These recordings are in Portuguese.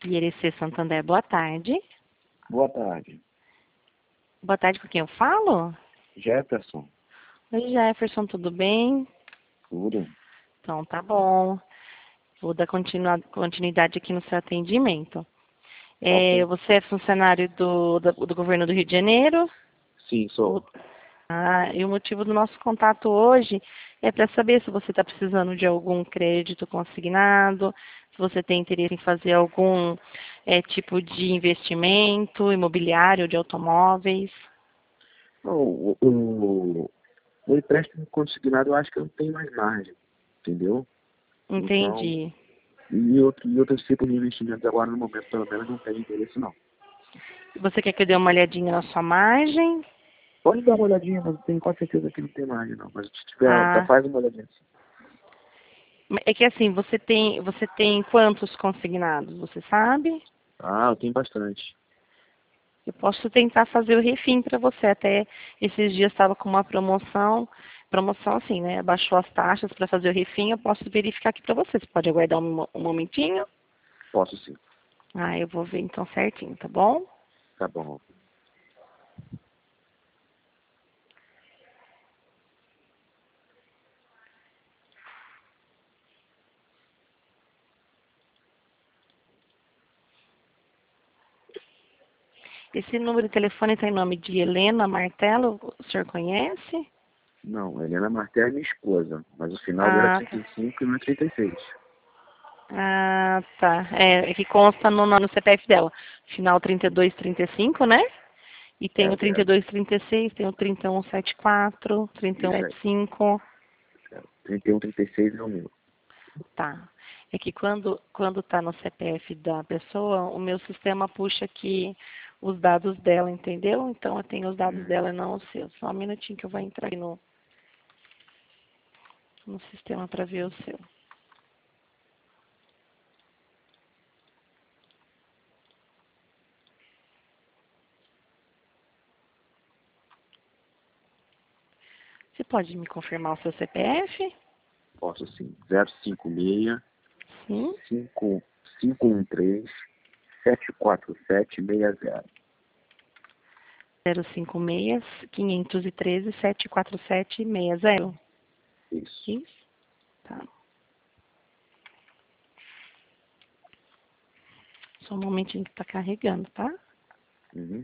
IRC Santander, boa tarde. Boa tarde. Boa tarde, com quem eu falo? Jefferson. Oi, Jefferson, tudo bem? Tudo. Então, tá bom. Vou dar continuidade aqui no seu atendimento. Ok. Você é funcionário do governo do Rio de Janeiro? Sim, sou. E o motivo do nosso contato hoje é para saber se você está precisando de algum crédito consignado, se você tem interesse em fazer algum tipo de investimento imobiliário de automóveis. Não, o empréstimo consignado eu acho que eu não tenho mais margem, entendeu? Então, Entendi. e outros tipos de investimentos agora no momento, pelo menos, não tenho interesse não. Você quer que eu dê uma olhadinha na sua margem? Pode dar uma olhadinha, mas tenho quase certeza que não tem margem não. Mas se tiver, Ah, faz uma olhadinha assim. é que assim, você tem quantos consignados, você sabe? Ah, eu tenho bastante. Eu posso tentar fazer o refim para você. Até esses dias estava com uma promoção assim, né? Baixou as taxas para fazer o refim, eu posso verificar aqui para você. Você pode aguardar um momentinho? Posso sim. Eu vou ver então certinho, tá bom? Tá bom. Esse número de telefone está em nome de Helena Martelo, o senhor conhece? Não, Helena Martel é minha esposa, mas o final dela é Ah, tá. 35 e não é 36. Ah, tá. É que consta no CPF dela. Final 3235, né? E tem o É, 3236, tem o 3174, isso aí. 3175. 31, 36 é o meu. Tá. É que quando tá no CPF da pessoa, o meu sistema puxa aqui os dados dela, entendeu? Então eu tenho os dados dela e não os seus. Só um minutinho que eu vou entrar aqui no sistema para ver o seu. Você pode me confirmar o seu CPF? Posso sim. 056 Sim. 513 74760. 056 513 74760. Isso. Isso? Tá. Só um momentinho que tá carregando, tá? Uhum.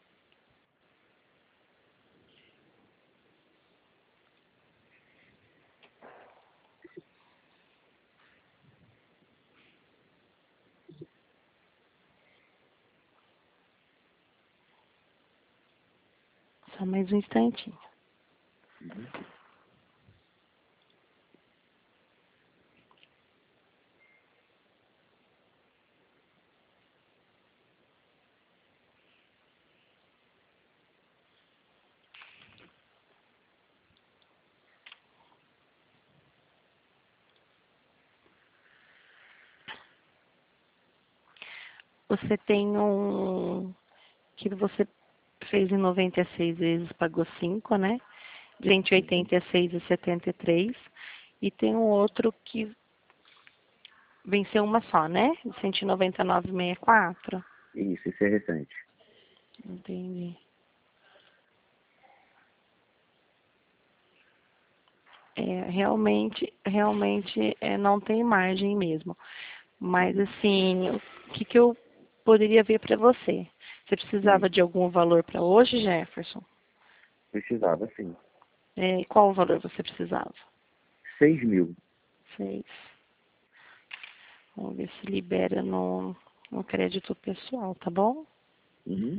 Só mais um instantinho. Uhum. Você tem que você fez em 96 vezes, pagou 5, né? Uhum. 186,73. E tem um outro que venceu uma só, né? De 199,64. Isso é recente. Entendi. Realmente não tem margem mesmo. Mas Uhum. assim, o que eu poderia ver para você? Você Hum. precisava de algum valor para hoje, Jefferson? Precisava sim. Qual o valor você precisava? 6.000. 6. Vamos ver se libera no crédito pessoal, tá bom? Uhum.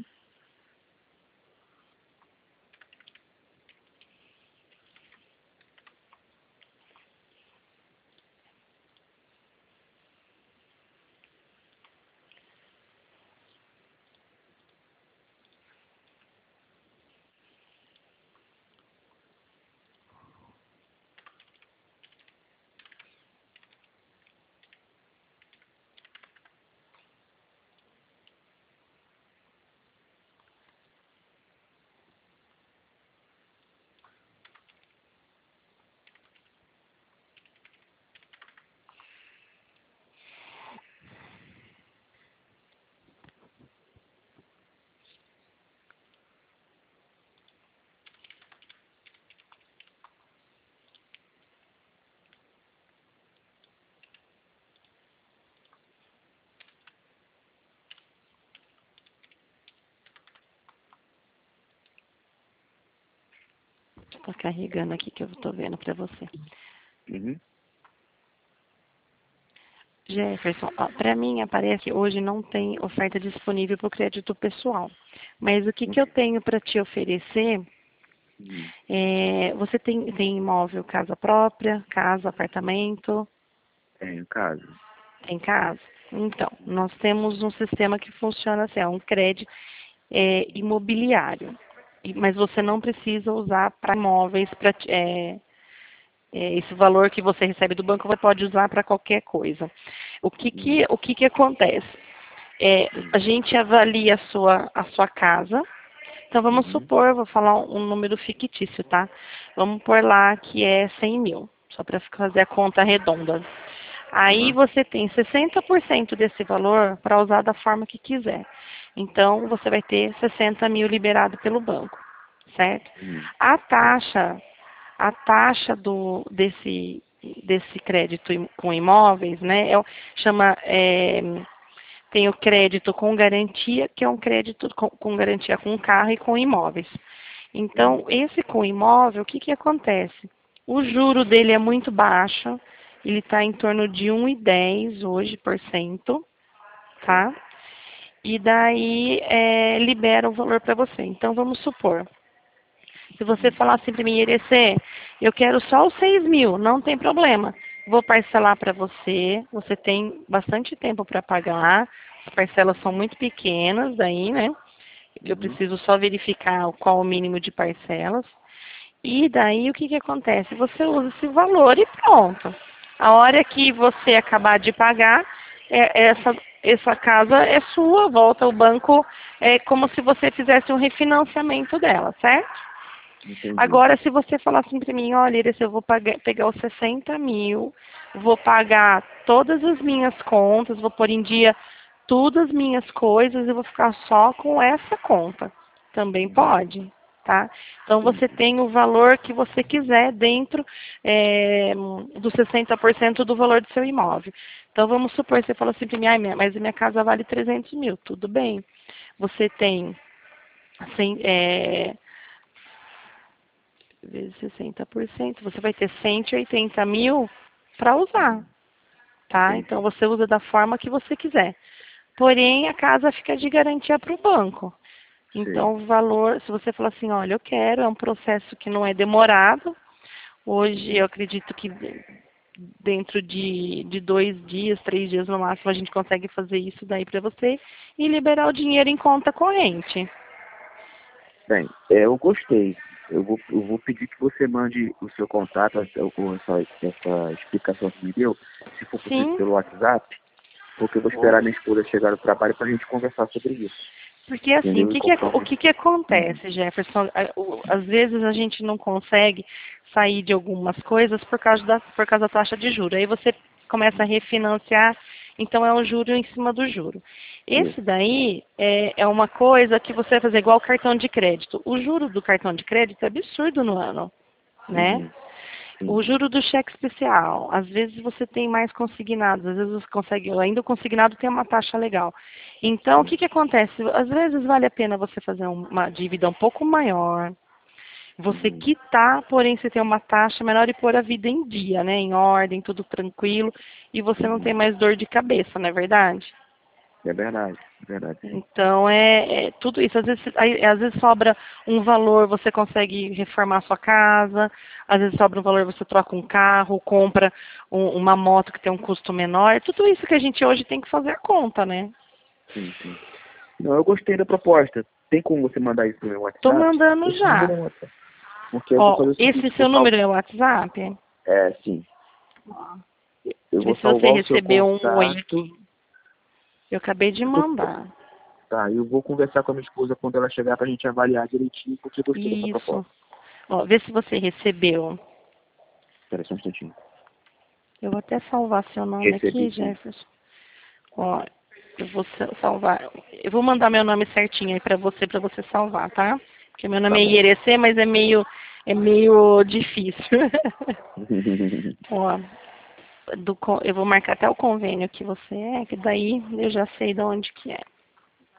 Está carregando aqui que eu estou vendo para você. Uhum. Jefferson, para mim aparece que hoje não tem oferta disponível para o crédito pessoal. Mas o que eu tenho para te oferecer Uhum. você tem imóvel, casa própria, casa, apartamento? Tenho casa. Tem casa? Então, nós temos um sistema que funciona assim, é um crédito imobiliário. Mas você não precisa usar para imóveis, esse valor que você recebe do banco, você pode usar para qualquer coisa. O que acontece? A gente avalia a sua casa. Então, vamos Uhum. supor, vou falar um número fictício, tá? Vamos pôr lá que é 100 mil, só para fazer a conta redonda. Aí Uhum. você tem 60% desse valor para usar da forma que quiser. Então, você vai ter 60 mil liberado pelo banco, certo? Uhum. A taxa desse crédito com imóveis, né, tem o crédito com garantia, que é um crédito com garantia com carro e com imóveis. Então, Uhum. esse com imóvel, o que acontece? O juro dele é muito baixo, ele está em torno de 1,10 hoje por cento, tá? E daí libera o valor para você. Então, vamos supor, se você falar assim para mim, Irecê, eu quero só os 6 mil, não tem problema. Vou parcelar para você, você tem bastante tempo para pagar, as parcelas são muito pequenas daí, né? Eu Uhum. preciso só verificar qual o mínimo de parcelas. E daí o que acontece? Você usa esse valor e pronto. A hora que você acabar de pagar, essa casa é sua, volta ao banco, é como se você fizesse um refinanciamento dela, certo? Entendi. Agora, se você falar assim para mim, olha, Iris, eu vou pegar os 60 mil, vou pagar todas as minhas contas, vou pôr em dia todas as minhas coisas e vou ficar só com essa conta. Também Uhum. pode, tá? Então, você Entendi. tem o valor que você quiser dentro dos 60% do valor do seu imóvel. Então, vamos supor, você fala assim para mim, mas a minha casa vale 300 mil. Tudo bem. Você tem assim, vezes 60%, você vai ter 180 mil para usar, Uhum. tá? Então, Entendi. você usa da forma que você quiser. Porém, a casa fica de garantia para o banco. Sei. Então, o valor, se você falar assim, olha, eu quero, é um processo que não é demorado. Hoje, eu Uhum. acredito que dentro de 2 dias, 3 dias no máximo, a gente consegue fazer isso daí para você e liberar o dinheiro em conta corrente. Bem, eu gostei. Eu vou pedir que você mande o seu contato, essa explicação que me deu, se for possível Sim, pelo WhatsApp, porque eu vou esperar minha esposa chegar do trabalho para a gente conversar sobre isso. porque assim, Entendeu? E o conforme. que Uhum. acontece, Jefferson? Às vezes a gente não consegue sair de algumas coisas por causa da taxa de juros. Aí você começa a refinanciar, então é um juro em cima do juro. Esse Isso. daí é uma coisa que você vai fazer igual o cartão de crédito. O juro do cartão de crédito é absurdo no ano, né? Uhum. O Sim. juro do cheque especial, às vezes você tem mais consignados, às vezes você consegue, ainda o consignado tem uma taxa legal. Então, o Sim. que acontece? Às vezes vale a pena você fazer uma dívida um pouco maior, você Uhum. quitar, porém você tem uma taxa menor e pôr a vida em dia, né? Em ordem, tudo tranquilo, e você não tem Uhum. mais dor de cabeça, não é verdade? É verdade, sim. Então, tudo isso. Às vezes sobra um valor, você consegue reformar a sua casa. Às vezes sobra um valor, você troca um carro, compra uma moto que tem um custo menor. Tudo isso que a gente hoje tem que fazer a conta, né? Sim, sim. Não, eu gostei da proposta. Tem como você mandar isso no meu Tô WhatsApp? mandando Esse número é já. um WhatsApp. Porque eu vou Ó, fazer o esse seguinte, seu número é o WhatsApp? sim. Ó, Eu vê vou se você salvar o seu recebeu um oi contato. aqui. Eu acabei de Eu tô- mandar. Tá, eu vou conversar com a minha esposa quando ela chegar pra gente avaliar direitinho, porque eu gostei dessa Isso. proposta. Ó, vê se você recebeu. Espera só um instantinho. Eu vou até salvar seu nome aqui, Recebi, sim. Jefferson. Ó, eu vou salvar. Eu vou mandar meu nome certinho aí pra você salvar, tá? Porque meu Tá nome é bom. Ierecê, mas é meio difícil. Ó, eu vou marcar até o convênio que você que daí eu já sei de onde que é.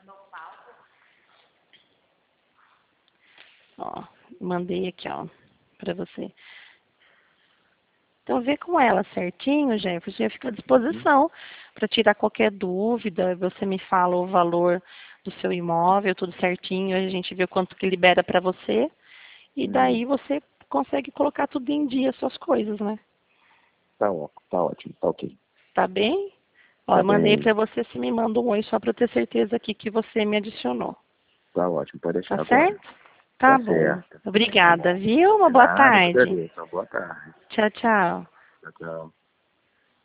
Ó, mandei aqui, ó. para você. Então, vê com ela certinho, Jefferson, eu fico à disposição para tirar qualquer dúvida. Você me fala o valor do seu imóvel, tudo certinho, a gente vê quanto que libera para você. E daí você consegue colocar tudo em dia, suas coisas, né? Tá ótimo, tá ok. Tá bem? Ó, Tá eu mandei bem, para você, se me manda um oi só para eu ter certeza aqui que você me adicionou. tá ótimo, pode deixar Tá agora. certo? Tá Tá bom. certo. Tá Obrigada, bom. viu? Uma De boa nada, eu que tarde. agradeço. Uma boa tarde. Tchau, tchau. Tchau, tchau.